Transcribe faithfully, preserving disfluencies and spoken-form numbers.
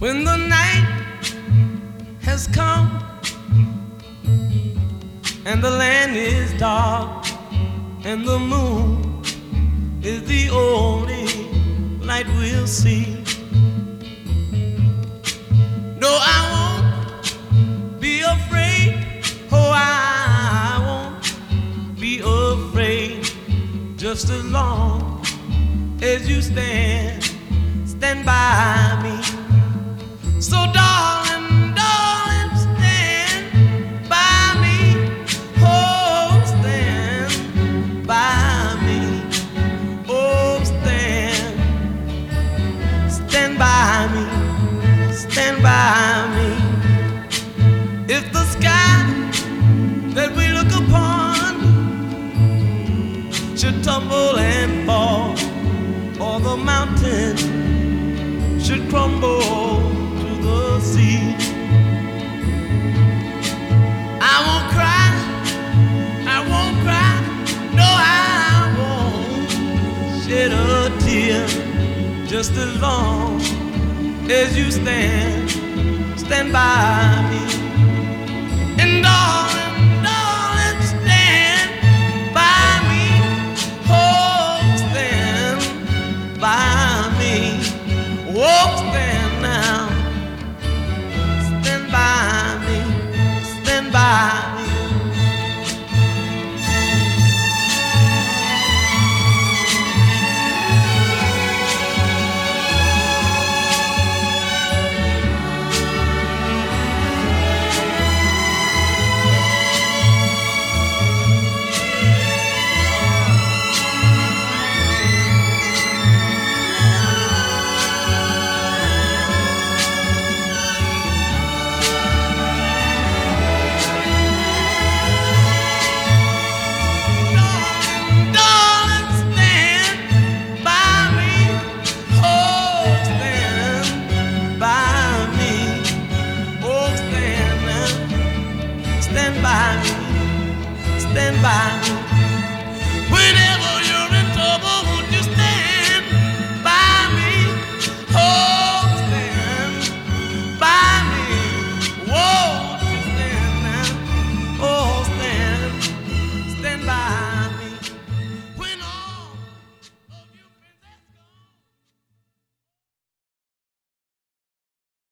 When the night has come and the land is dark and the moon is the only light we'll see. No, I won't be afraid. Oh, I won't be afraid. Just as long as you stand, stand by me. So darling, darling, stand by me. Oh, stand by me. Oh, stand, stand by me. Stand by me. If the sky that we look upon should tumble and fall, or the mountain should crumble to the sea, I won't cry, I won't cry, no, I won't shed a tear. Just as long as you stand, stand by me.